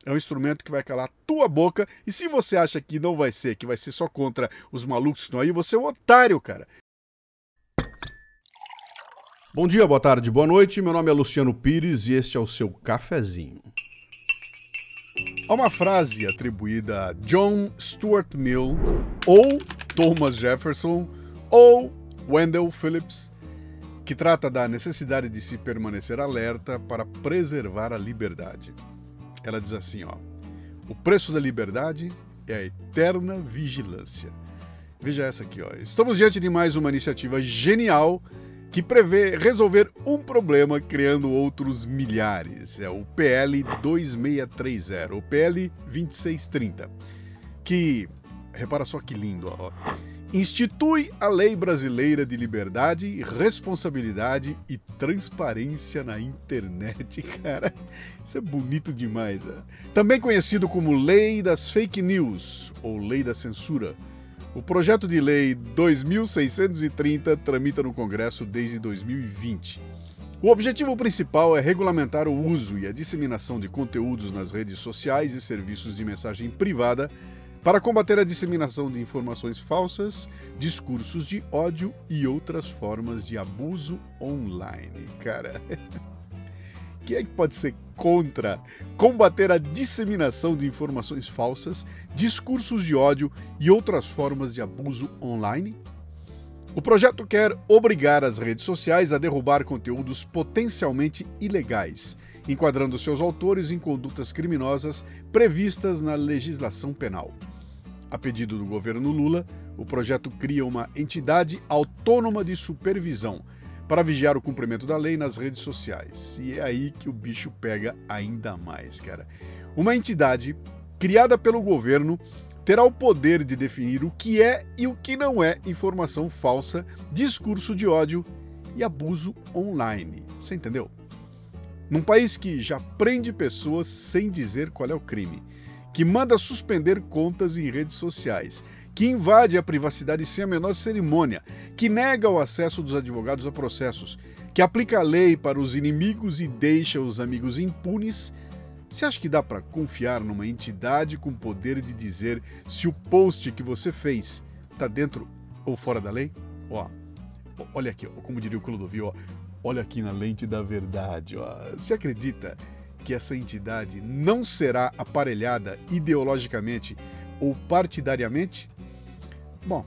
É um instrumento que vai calar tua boca. E se você acha que não vai ser, que vai ser só contra os malucos que estão aí, você é um otário, cara. Bom dia, boa tarde, boa noite. Meu nome é Luciano Pires e este é o seu cafezinho. Há uma frase atribuída a John Stuart Mill, ou Thomas Jefferson, ou Wendell Phillips, que trata da necessidade de se permanecer alerta para preservar a liberdade. Ela diz assim, ó: o preço da liberdade é a eterna vigilância. Veja essa aqui, ó. Estamos diante de mais uma iniciativa genial que prevê resolver um problema criando outros milhares. É o PL 2630, o PL 2630, que, repara só que lindo, ó, institui a Lei Brasileira de Liberdade, Responsabilidade e Transparência na Internet. Cara, isso é bonito demais. Né? Também conhecido como Lei das Fake News, ou Lei da Censura. O projeto de lei 2630 tramita no Congresso desde 2020. O objetivo principal é regulamentar o uso e a disseminação de conteúdos nas redes sociais e serviços de mensagem privada para combater a disseminação de informações falsas, discursos de ódio e outras formas de abuso online. Cara, quem é que pode ser contra combater a disseminação de informações falsas, discursos de ódio e outras formas de abuso online? O projeto quer obrigar as redes sociais a derrubar conteúdos potencialmente ilegais, enquadrando seus autores em condutas criminosas previstas na legislação penal. A pedido do governo Lula, o projeto cria uma entidade autônoma de supervisão para vigiar o cumprimento da lei nas redes sociais. E é aí que o bicho pega ainda mais, cara. Uma entidade criada pelo governo terá o poder de definir o que é e o que não é informação falsa, discurso de ódio e abuso online. Você entendeu? Num país que já prende pessoas sem dizer qual é o crime, que manda suspender contas em redes sociais, que invade a privacidade sem a menor cerimônia, que nega o acesso dos advogados a processos, que aplica a lei para os inimigos e deixa os amigos impunes, você acha que dá para confiar numa entidade com poder de dizer se o post que você fez está dentro ou fora da lei? Ó, olha aqui, ó, como diria o Clodovil, ó, olha aqui na lente da verdade. Ó. Você acredita que essa entidade não será aparelhada ideologicamente ou partidariamente? Bom,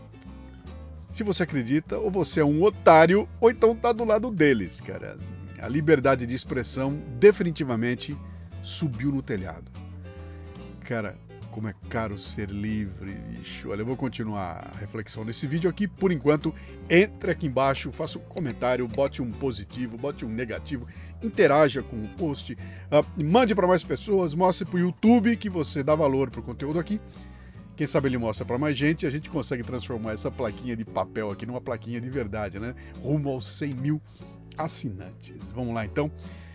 se você acredita, ou você é um otário, ou então tá do lado deles, cara. A liberdade de expressão definitivamente subiu no telhado. Cara, como é caro ser livre, bicho. Olha, eu vou continuar a reflexão nesse vídeo aqui. Por enquanto, entre aqui embaixo, faça um comentário, bote um positivo, bote um negativo, interaja com o post, mande para mais pessoas, mostre para o YouTube que você dá valor para o conteúdo aqui. Quem sabe ele mostra para mais gente e a gente consegue transformar essa plaquinha de papel aqui numa plaquinha de verdade, né? Rumo aos 100 mil assinantes. Vamos lá, então.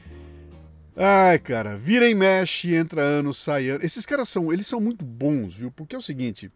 Ai, cara, vira e mexe, entra ano, sai ano. Esses caras eles são muito bons, viu? Porque é o seguinte,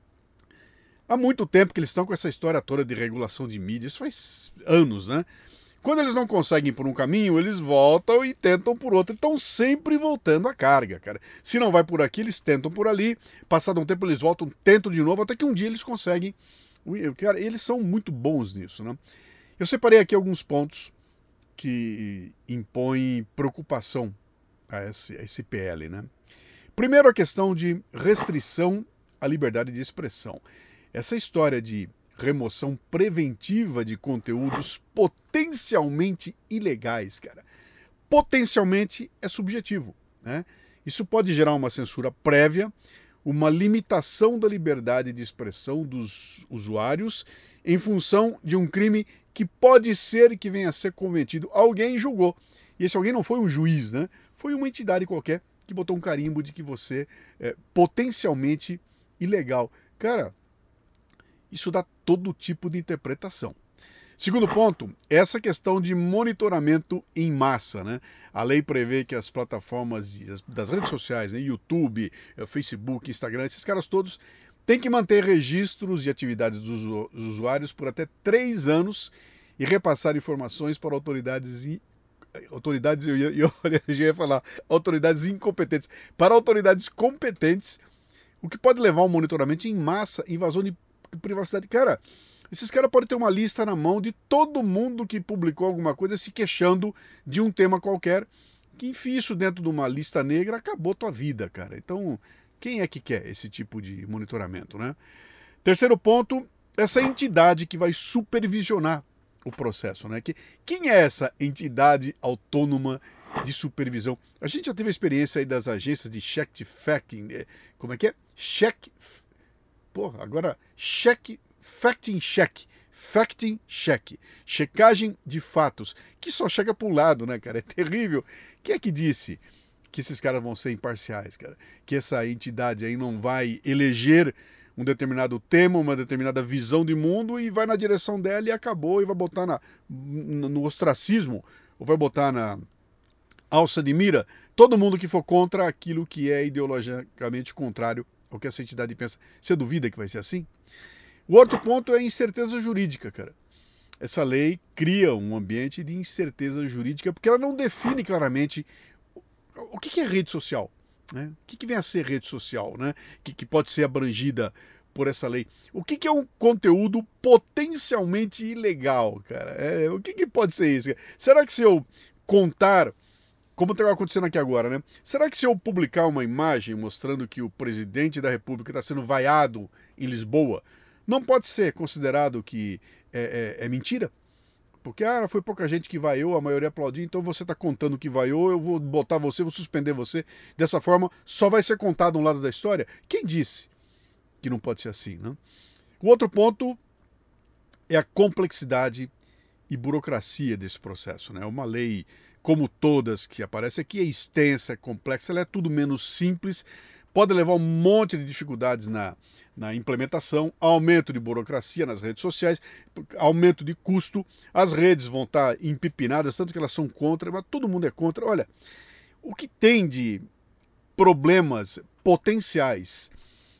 há muito tempo que eles estão com essa história toda de regulação de mídia, isso faz anos, né? Quando eles não conseguem por um caminho, eles voltam e tentam por outro. Estão sempre voltando a carga, cara. Se não vai por aqui, eles tentam por ali. Passado um tempo, eles voltam, tentam de novo, até que um dia eles conseguem. Cara, eles são muito bons nisso, né? Eu separei aqui alguns pontos que impõem preocupação a esse PL, né? Primeiro, a questão de restrição à liberdade de expressão. Essa história de remoção preventiva de conteúdos potencialmente ilegais, cara. Potencialmente é subjetivo, né? Isso pode gerar uma censura prévia, uma limitação da liberdade de expressão dos usuários em função de um crime que pode ser que venha a ser cometido. Alguém julgou. E esse alguém não foi um juiz, né? Foi uma entidade qualquer que botou um carimbo de que você é potencialmente ilegal. Cara, isso dá todo tipo de interpretação. Segundo ponto, essa questão de monitoramento em massa, né? A lei prevê que as plataformas das redes sociais, né? YouTube, Facebook, Instagram, esses caras todos têm que manter registros de atividades dos usuários por até 3 anos e repassar informações para autoridades autoridades, eu ia falar autoridades incompetentes. Para autoridades competentes, o que pode levar a um monitoramento em massa, invasão de privacidade. Cara, esses caras podem ter uma lista na mão de todo mundo que publicou alguma coisa se queixando de um tema qualquer, que enfia isso dentro de uma lista negra, acabou tua vida, cara. Então, quem é que quer esse tipo de monitoramento, né? Terceiro ponto, essa entidade que vai supervisionar o processo, né? Quem é essa entidade autônoma de supervisão? A gente já teve a experiência aí das agências de check-facting, como é que é? Facting check, checagem de fatos, que só chega para um lado, né, cara? É terrível. Quem é que disse que esses caras vão ser imparciais, cara? Que essa entidade aí não vai eleger um determinado tema, uma determinada visão de mundo e vai na direção dela e acabou, e vai botar no ostracismo, ou vai botar na alça de mira todo mundo que for contra aquilo que é ideologicamente contrário ao que essa entidade pensa. Você duvida que vai ser assim? O outro ponto é a incerteza jurídica, cara. Essa lei cria um ambiente de incerteza jurídica porque ela não define claramente o que é rede social, né? O que vem a ser rede social, né? Que pode ser abrangida por essa lei. O que é um conteúdo potencialmente ilegal, cara? O que pode ser isso? Será que se eu contar, como está acontecendo aqui agora, né? Será que se eu publicar uma imagem mostrando que o presidente da República está sendo vaiado em Lisboa, não pode ser considerado que é mentira? Porque foi pouca gente que vaiou, a maioria aplaudiu, então você está contando que vaiou, eu vou botar você, vou suspender você. Dessa forma, só vai ser contado um lado da história? Quem disse que não pode ser assim, né? O outro ponto é a complexidade e burocracia desse processo, né? Uma lei, como todas que aparecem aqui, é extensa, é complexa, ela é tudo menos simples, pode levar um monte de dificuldades na implementação, aumento de burocracia nas redes sociais, aumento de custo, as redes vão estar empipinadas, tanto que elas são contra, mas todo mundo é contra. Olha, o que tem de problemas potenciais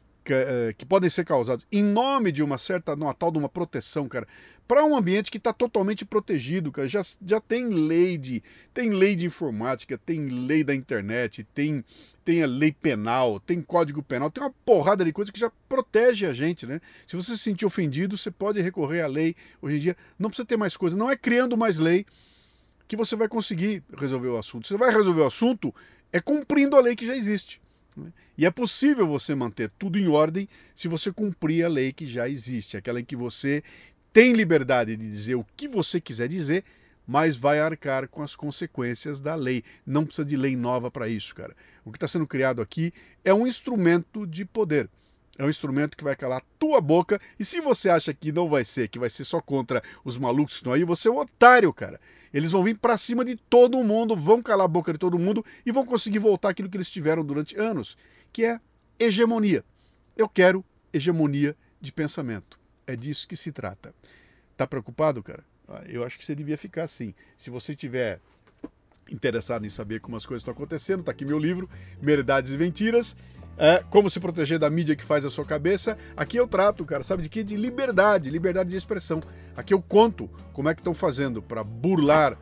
que podem ser causados em nome de uma tal de uma proteção, cara, para um ambiente que está totalmente protegido, cara, já tem lei de informática, tem lei da internet, tem a lei penal, tem código penal, tem uma porrada de coisa que já protege a gente, né? Se você se sentir ofendido, você pode recorrer à lei. Hoje em dia não precisa ter mais coisa, não é criando mais lei que você vai conseguir resolver o assunto. Você vai resolver o assunto cumprindo a lei que já existe. E é possível você manter tudo em ordem se você cumprir a lei que já existe, aquela em que você tem liberdade de dizer o que você quiser dizer, mas vai arcar com as consequências da lei. Não precisa de lei nova para isso, cara. O que está sendo criado aqui é um instrumento de poder. É um instrumento que vai calar a tua boca, e se você acha que não vai ser, que vai ser só contra os malucos que estão aí, você é um otário, cara. Eles vão vir para cima de todo mundo, vão calar a boca de todo mundo e vão conseguir voltar aquilo que eles tiveram durante anos, que é hegemonia. Eu quero hegemonia de pensamento. É disso que se trata. Tá preocupado, cara? Eu acho que você devia ficar assim. Se você tiver interessado em saber como as coisas estão acontecendo, tá aqui meu livro, Verdades e Mentiras. Como se proteger da mídia que faz a sua cabeça. Aqui eu trato, cara, sabe de quê? De liberdade de expressão. Aqui eu conto como é que estão fazendo para burlar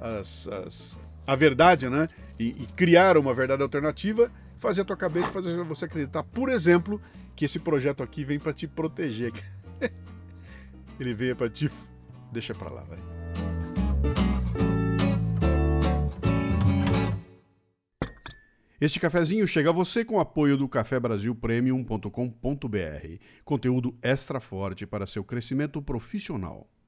a verdade, né? E criar uma verdade alternativa, fazer a tua cabeça, fazer você acreditar, por exemplo, que esse projeto aqui vem para te proteger. Ele veio para te... Deixa pra lá, vai. Este cafezinho chega a você com o apoio do cafebrasilpremium.com.br. Conteúdo extra forte para seu crescimento profissional.